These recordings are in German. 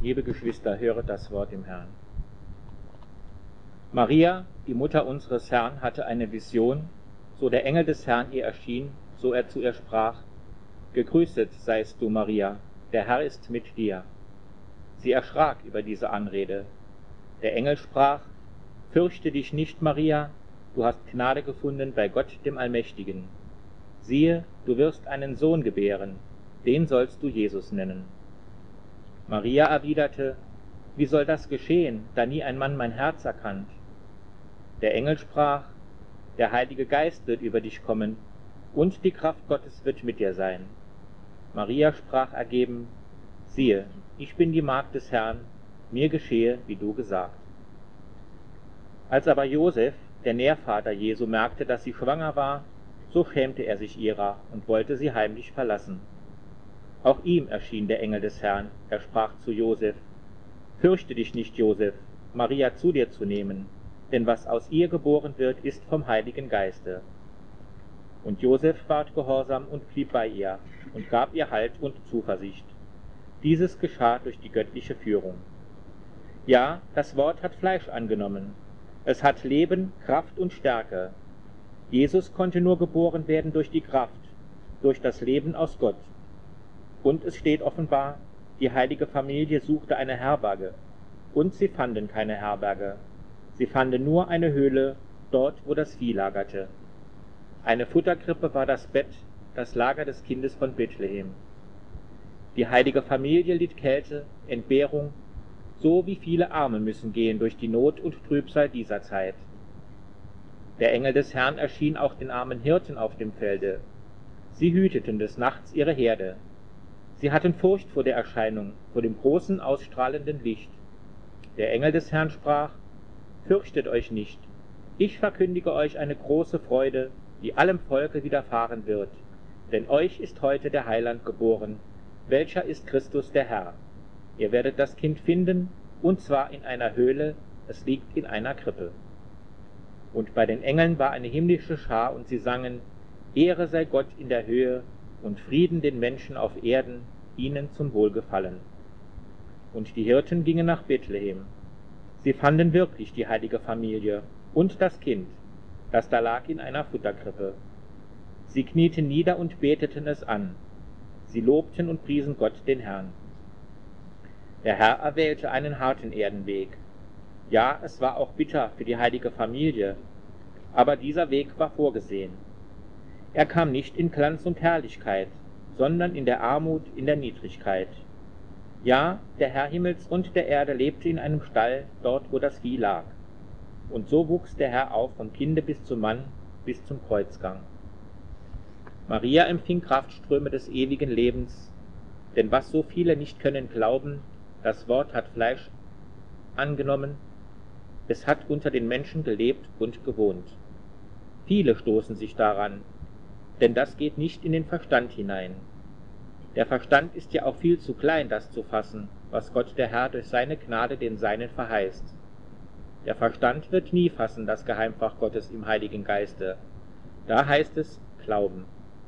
Liebe Geschwister, höret das Wort im Herrn. Maria, die Mutter unseres Herrn, hatte eine Vision, so der Engel des Herrn ihr erschien, so er zu ihr sprach: Gegrüßet seist du, Maria, der Herr ist mit dir. Sie erschrak über diese Anrede. Der Engel sprach: Fürchte dich nicht, Maria, du hast Gnade gefunden bei Gott dem Allmächtigen. Siehe, du wirst einen Sohn gebären, den sollst du Jesus nennen. Maria erwiderte: Wie soll das geschehen, da nie ein Mann mein Herz erkannt? Der Engel sprach: Der Heilige Geist wird über dich kommen, und die Kraft Gottes wird mit dir sein. Maria sprach ergeben: Siehe, ich bin die Magd des Herrn, mir geschehe, wie du gesagt. Als aber Josef, der Nährvater Jesu, merkte, dass sie schwanger war, so schämte er sich ihrer und wollte sie heimlich verlassen. Auch ihm erschien der Engel des Herrn, er sprach zu Josef: Fürchte dich nicht, Josef, Maria zu dir zu nehmen, denn was aus ihr geboren wird, ist vom Heiligen Geiste. Und Josef ward gehorsam und blieb bei ihr und gab ihr Halt und Zuversicht. Dieses geschah durch die göttliche Führung. Ja, das Wort hat Fleisch angenommen. Es hat Leben, Kraft und Stärke. Jesus konnte nur geboren werden durch die Kraft, durch das Leben aus Gott. Und es steht offenbar, die heilige Familie suchte eine Herberge, und sie fanden keine Herberge. Sie fanden nur eine Höhle, dort, wo das Vieh lagerte. Eine Futterkrippe war das Bett, das Lager des Kindes von Bethlehem. Die heilige Familie litt Kälte, Entbehrung, so wie viele Arme müssen gehen durch die Not und Trübsal dieser Zeit. Der Engel des Herrn erschien auch den armen Hirten auf dem Felde. Sie hüteten des Nachts ihre Herde. Sie hatten Furcht vor der Erscheinung, vor dem großen, ausstrahlenden Licht. Der Engel des Herrn sprach: Fürchtet euch nicht, ich verkündige euch eine große Freude, die allem Volke widerfahren wird. Denn euch ist heute der Heiland geboren, welcher ist Christus der Herr. Ihr werdet das Kind finden, und zwar in einer Höhle, es liegt in einer Krippe. Und bei den Engeln war eine himmlische Schar, und sie sangen: Ehre sei Gott in der Höhe und Frieden den Menschen auf Erden, ihnen zum Wohlgefallen. Und die Hirten gingen nach Bethlehem. Sie fanden wirklich die heilige Familie und das Kind, das da lag in einer Futterkrippe. Sie knieten nieder und beteten es an. Sie lobten und priesen Gott, den Herrn. Der Herr erwählte einen harten Erdenweg. Ja, es war auch bitter für die heilige Familie, aber dieser Weg war vorgesehen. Er kam nicht in Glanz und Herrlichkeit, sondern in der Armut, in der Niedrigkeit. Ja, der Herr Himmels und der Erde lebte in einem Stall, dort wo das Vieh lag. Und so wuchs der Herr auf vom Kinde bis zum Mann, bis zum Kreuzgang. Maria empfing Kraftströme des ewigen Lebens, denn was so viele nicht können glauben, das Wort hat Fleisch angenommen, es hat unter den Menschen gelebt und gewohnt. Viele stoßen sich daran, denn das geht nicht in den Verstand hinein. Der Verstand ist ja auch viel zu klein, das zu fassen, was Gott der Herr durch seine Gnade den Seinen verheißt. Der Verstand wird nie fassen das Geheimfach Gottes im Heiligen Geiste. Da heißt es Glauben.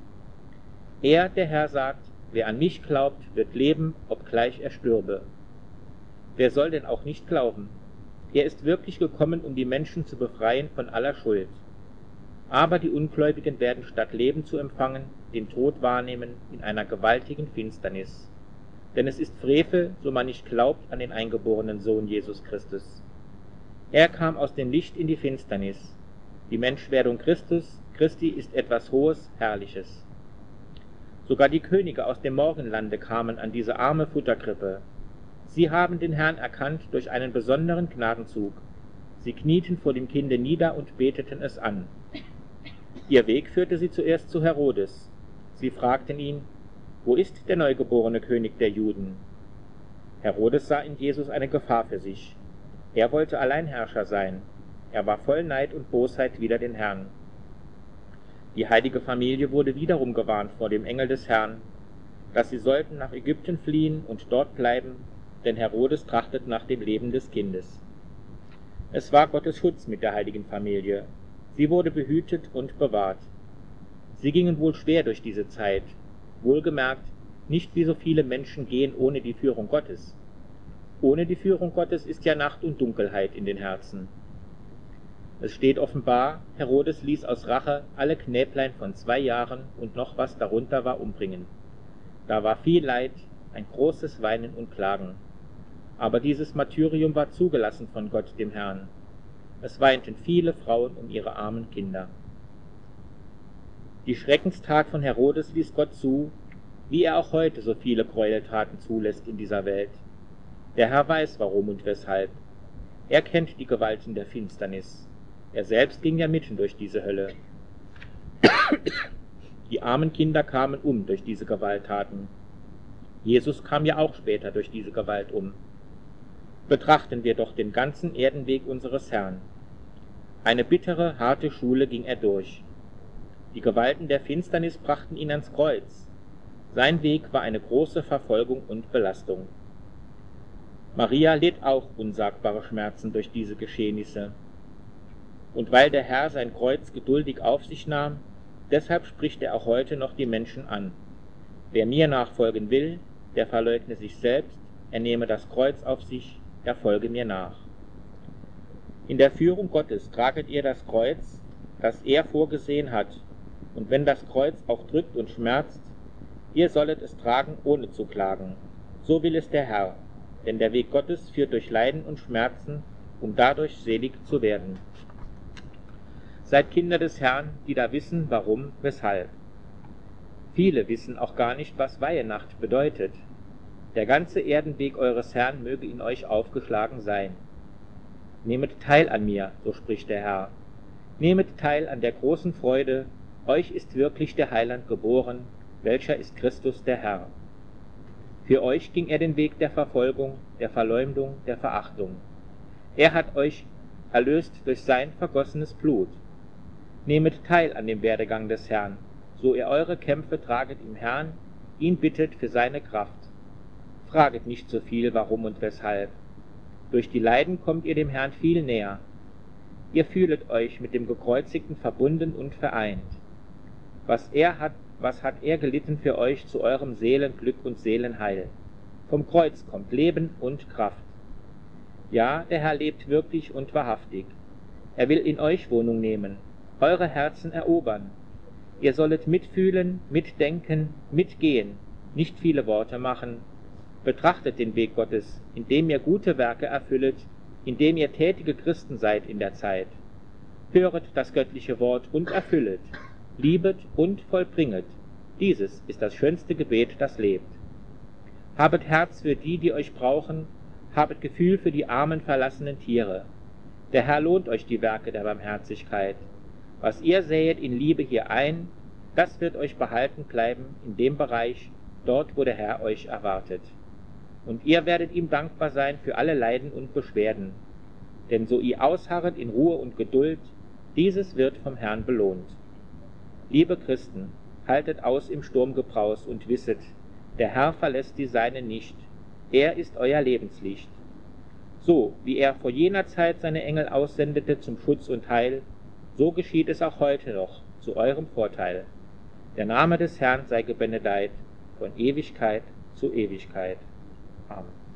Er, der Herr, sagt: Wer an mich glaubt, wird leben, obgleich er stürbe. Wer soll denn auch nicht glauben? Er ist wirklich gekommen, um die Menschen zu befreien von aller Schuld. Aber die Ungläubigen werden statt Leben zu empfangen, den Tod wahrnehmen in einer gewaltigen Finsternis. Denn es ist Frevel, so man nicht glaubt an den eingeborenen Sohn Jesus Christus. Er kam aus dem Licht in die Finsternis. Die Menschwerdung Christi ist etwas Hohes, Herrliches. Sogar die Könige aus dem Morgenlande kamen an diese arme Futterkrippe. Sie haben den Herrn erkannt durch einen besonderen Gnadenzug. Sie knieten vor dem Kinde nieder und beteten es an. Ihr Weg führte sie zuerst zu Herodes. Sie fragten ihn: Wo ist der neugeborene König der Juden? Herodes sah in Jesus eine Gefahr für sich. Er wollte Alleinherrscher sein. Er war voll Neid und Bosheit wider den Herrn. Die heilige Familie wurde wiederum gewarnt vor dem Engel des Herrn, dass sie sollten nach Ägypten fliehen und dort bleiben, denn Herodes trachtet nach dem Leben des Kindes. Es war Gottes Schutz mit der heiligen Familie. Sie wurde behütet und bewahrt. Sie gingen wohl schwer durch diese Zeit, wohlgemerkt, nicht wie so viele Menschen gehen ohne die Führung Gottes. Ohne die Führung Gottes ist ja Nacht und Dunkelheit in den Herzen. Es steht offenbar, Herodes ließ aus Rache alle Knäblein von 2 Jahren und noch was darunter war umbringen. Da war viel Leid, ein großes Weinen und Klagen. Aber dieses Martyrium war zugelassen von Gott dem Herrn. Es weinten viele Frauen um ihre armen Kinder. Die Schreckenstat von Herodes ließ Gott zu, wie er auch heute so viele Gräueltaten zulässt in dieser Welt. Der Herr weiß, warum und weshalb. Er kennt die Gewalten der Finsternis. Er selbst ging ja mitten durch diese Hölle. Die armen Kinder kamen um durch diese Gewalttaten. Jesus kam ja auch später durch diese Gewalt um. Betrachten wir doch den ganzen Erdenweg unseres Herrn. Eine bittere, harte Schule ging er durch. Die Gewalten der Finsternis brachten ihn ans Kreuz. Sein Weg war eine große Verfolgung und Belastung. Maria litt auch unsagbare Schmerzen durch diese Geschehnisse. Und weil der Herr sein Kreuz geduldig auf sich nahm, deshalb spricht er auch heute noch die Menschen an. Wer mir nachfolgen will, der verleugne sich selbst, er nehme das Kreuz auf sich, er folge mir nach. In der Führung Gottes traget ihr das Kreuz, das er vorgesehen hat, und wenn das Kreuz auch drückt und schmerzt, ihr sollet es tragen, ohne zu klagen. So will es der Herr, denn der Weg Gottes führt durch Leiden und Schmerzen, um dadurch selig zu werden. Seid Kinder des Herrn, die da wissen, warum, weshalb. Viele wissen auch gar nicht, was Weihenacht bedeutet. Der ganze Erdenweg eures Herrn möge in euch aufgeschlagen sein. Nehmet teil an mir, so spricht der Herr. Nehmet teil an der großen Freude, euch ist wirklich der Heiland geboren, welcher ist Christus der Herr. Für euch ging er den Weg der Verfolgung, der Verleumdung, der Verachtung. Er hat euch erlöst durch sein vergossenes Blut. Nehmet teil an dem Werdegang des Herrn, so ihr eure Kämpfe traget im Herrn, ihn bittet für seine Kraft. Fraget nicht so viel, warum und weshalb. Durch die Leiden kommt ihr dem Herrn viel näher. Ihr fühlet euch mit dem Gekreuzigten verbunden und vereint. Was hat er gelitten für euch zu eurem Seelenglück und Seelenheil? Vom Kreuz kommt Leben und Kraft. Ja, der Herr lebt wirklich und wahrhaftig. Er will in euch Wohnung nehmen, eure Herzen erobern. Ihr sollet mitfühlen, mitdenken, mitgehen, nicht viele Worte machen. Betrachtet den Weg Gottes, indem ihr gute Werke erfüllet, indem ihr tätige Christen seid in der Zeit. Höret das göttliche Wort und erfüllet, liebet und vollbringet. Dieses ist das schönste Gebet, das lebt. Habet Herz für die, die euch brauchen, habet Gefühl für die armen, verlassenen Tiere. Der Herr lohnt euch die Werke der Barmherzigkeit. Was ihr säet in Liebe hier ein, das wird euch behalten bleiben in dem Bereich, dort, wo der Herr euch erwartet. Und ihr werdet ihm dankbar sein für alle Leiden und Beschwerden. Denn so ihr ausharret in Ruhe und Geduld, dieses wird vom Herrn belohnt. Liebe Christen, haltet aus im Sturmgebraus und wisset, der Herr verlässt die Seinen nicht, er ist euer Lebenslicht. So, wie er vor jener Zeit seine Engel aussendete zum Schutz und Heil, so geschieht es auch heute noch, zu eurem Vorteil. Der Name des Herrn sei gebenedeit, von Ewigkeit zu Ewigkeit. Amen.